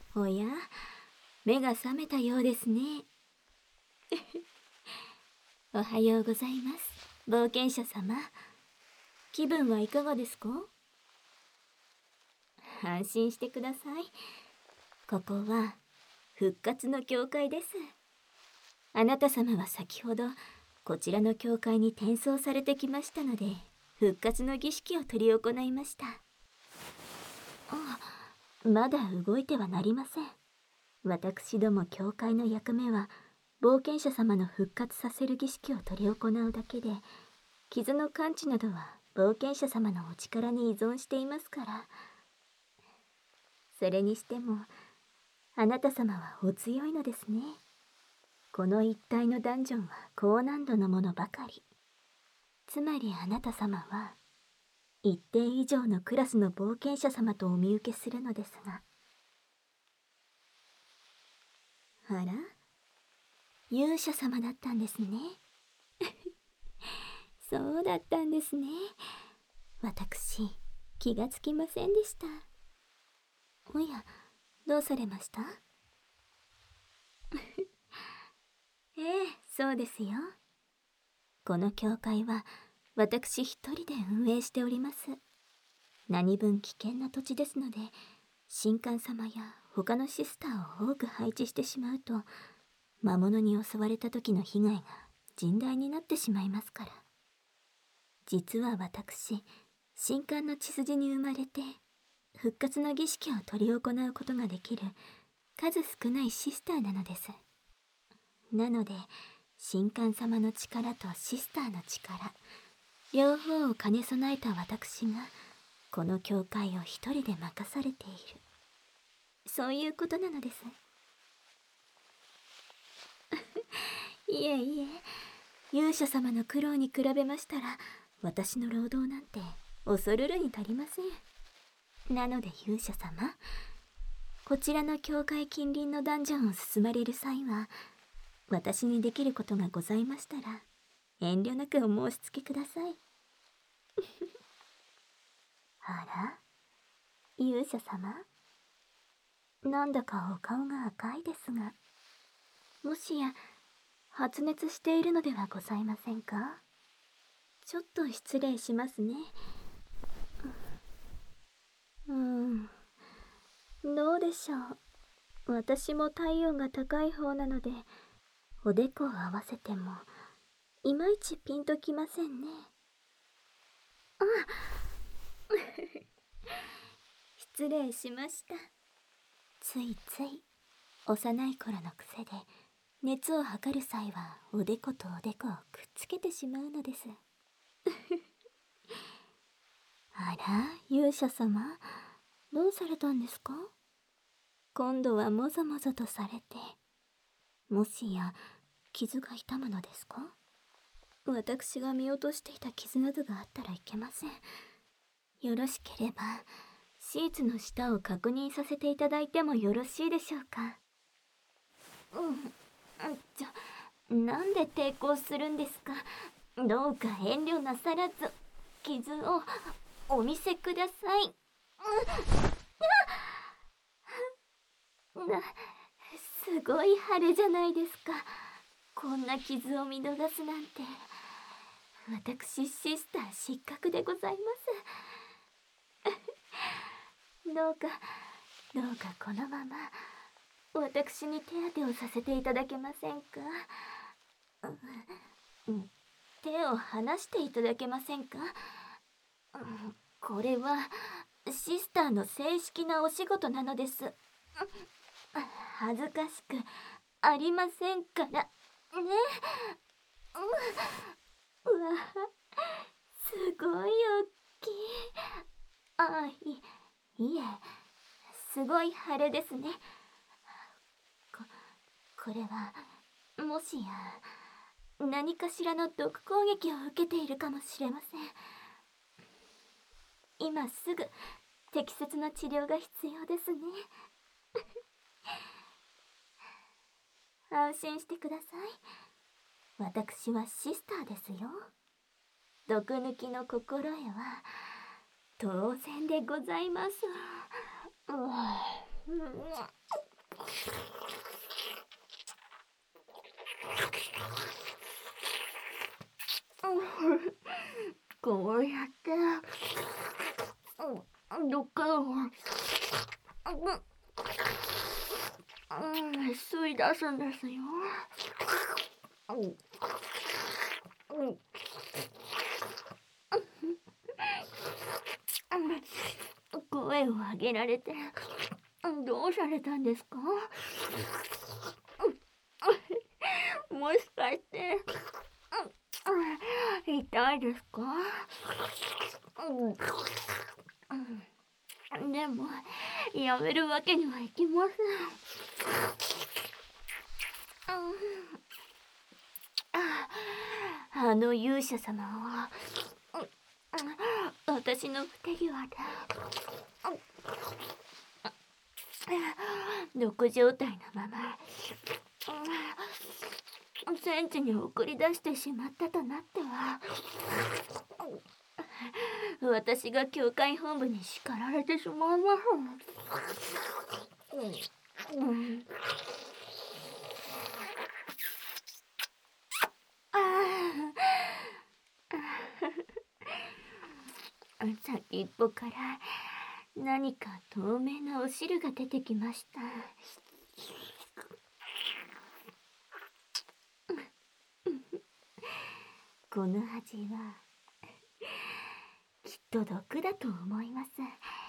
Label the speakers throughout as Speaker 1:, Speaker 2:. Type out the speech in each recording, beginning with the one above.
Speaker 1: おや、目が覚めたようですね。おはようございます、冒険者様。気分はいかがですか？安心してください。ここは復活の教会です。あなた様は先ほどこちらの教会に転送されてきましたので、復活の儀式を執り行いました。まだ動いてはなりません。私ども教会の役目は冒険者様の復活させる儀式を執り行うだけで、傷の完治などは冒険者様のお力に依存していますから。それにしてもあなた様はお強いのですね。この一帯のダンジョンは高難度のものばかり。つまりあなた様は一定以上のクラスの冒険者様とお見受けするのですが。あら、勇者様だったんですね。そうだったんですね。私、気がつきませんでした。おや、どうされました？ええ、そうですよ。この教会は私一人で運営しております。何分危険な土地ですので、神官様や他のシスターを多く配置してしまうと、魔物に襲われた時の被害が甚大になってしまいますから。実は私、神官の血筋に生まれて復活の儀式を執り行うことができる数少ないシスターなのです。なので神官様の力とシスターの力、両方を兼ね備えた私がこの教会を一人で任されている、そういうことなのです。いえいえ、勇者様の苦労に比べましたら私の労働なんて恐るるに足りません。なので勇者様、こちらの教会近隣のダンジョンを進まれる際は、私にできることがございましたら遠慮なくお申し付けください。あら、勇者様、なんだかお顔が赤いですが、もしや発熱しているのではございませんか？ちょっと失礼しますね。どうでしょう。私も体温が高い方なので、おでこを合わせてもいまいちピンときませんね。失礼しました。ついつい幼い頃の癖で熱を測る際はおでことおでこをくっつけてしまうのです。あら、勇者様、どうされたんですか？今度はもぞもぞとされて、もしや傷が痛むのですか？私が見落としていた傷などがあったらいけません。よろしければシーツの下を確認させていただいてもよろしいでしょうか？なんで抵抗するんですか？どうか遠慮なさらず傷をお見せください。すごい腫れじゃないですか。こんな傷を見逃すなんて。私シスター失格でございます。どうかこのまま私に手当てをさせていただけませんか？手を離していただけませんか？これはシスターの正式なお仕事なのです。恥ずかしくありませんからね。うわ、すごい大きい。いえ、すごい腫れですね。これはもしや何かしらの毒攻撃を受けているかもしれません。今すぐ適切な治療が必要ですね。安心してください。私はシスターですよ。毒抜きの心得は当然でございます。 こうやって毒を吸い出すんですよ。声を上げられてどうされたんですか？もしかして痛いですか？でもやめるわけにはいきません。あの勇者様は私の不手際で毒状態のまま戦地に送り出してしまったとなっては私が教会本部に叱られてしまいます。先っぽから何か透明なお汁が出てきました。この味はきっと毒だと思います。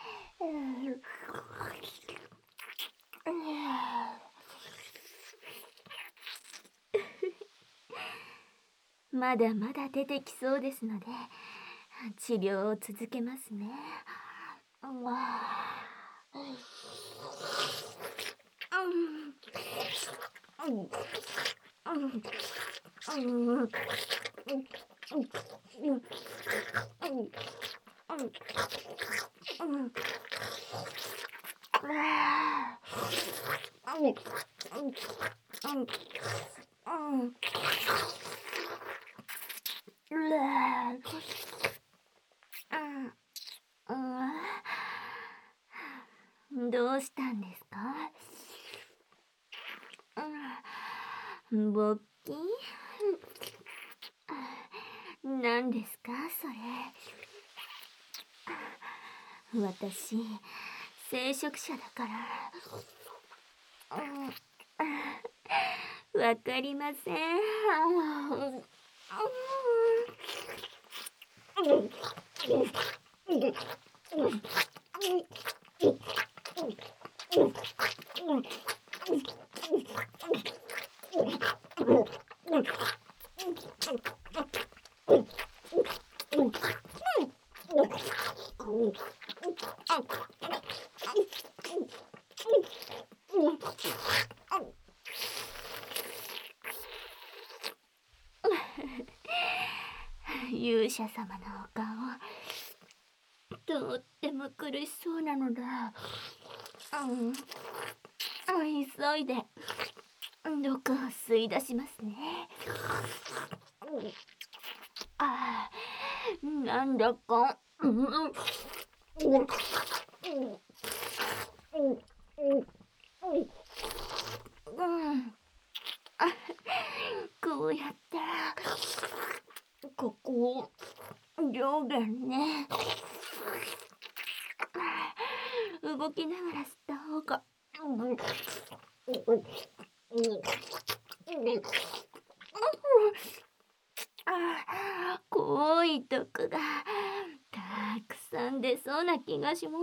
Speaker 1: まだまだ出てきそうですので治療を続けますね。どうしたんですか？勃起？何ですかそれ。私聖職者だからわかりません。勇者様のお顔とっても苦しそうなので急いで毒を吸い出しますね。なんだかこうやってここを上下にね動きながら吸った方が濃い毒がたくさん出そうな気がします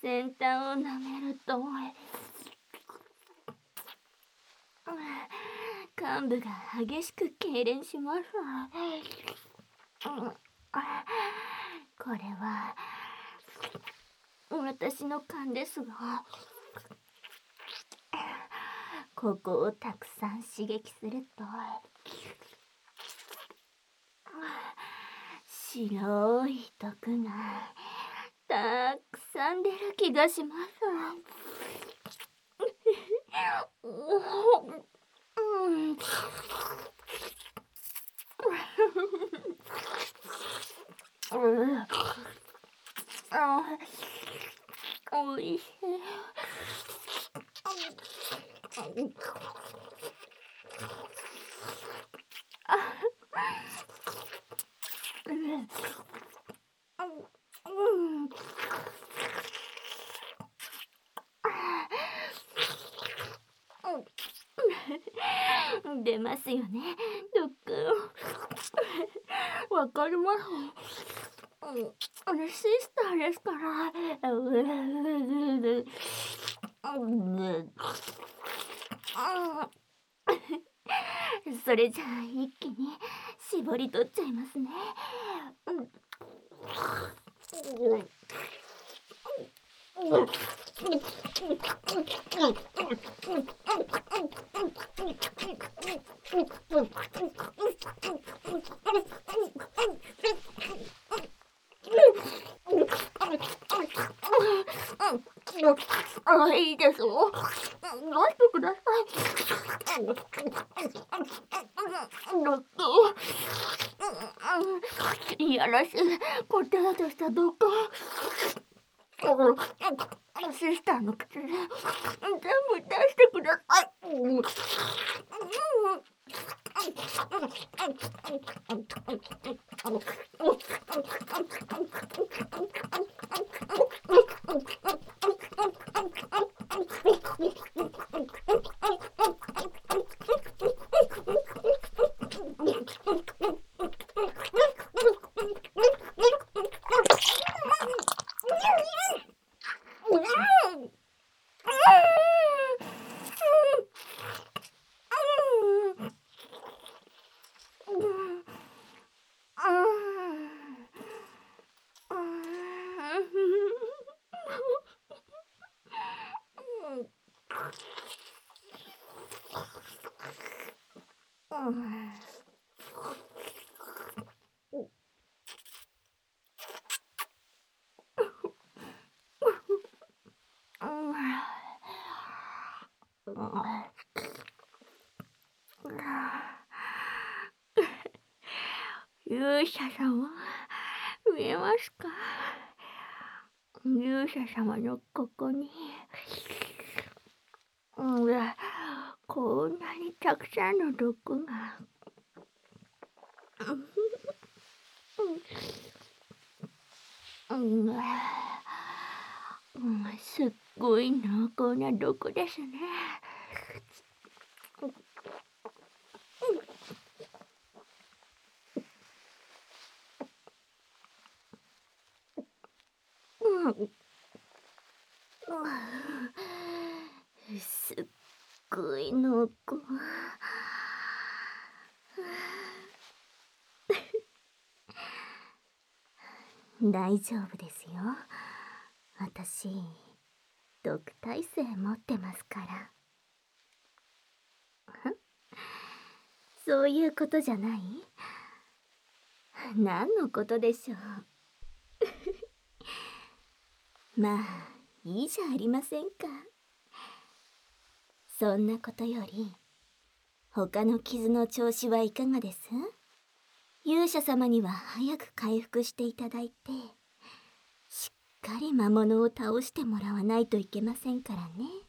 Speaker 1: 先端を舐めると患部が激しく痙攣します。これは私の勘ですが、ここをたくさん刺激すると白い毒がたくさん出る気がします。おいしい。出ますよね、毒。わかります。シスターですから。それじゃあ一気に絞り取っちゃいますね。いいですよ。出してください。いやらしい、こってらとした毒。シスターの口で全部出してください。勇者様、見えますか？勇者様のここに、こんなにたくさんの毒が。すっごい濃厚な毒ですね。すっごい濃厚。大丈夫ですよ。私、毒耐性持ってますから。そういうことじゃない？何のことでしょう。まあ、いいじゃありませんか。そんなことより、他の傷の調子はいかがです？勇者様には早く回復していただいて、しっかり魔物を倒してもらわないといけませんからね。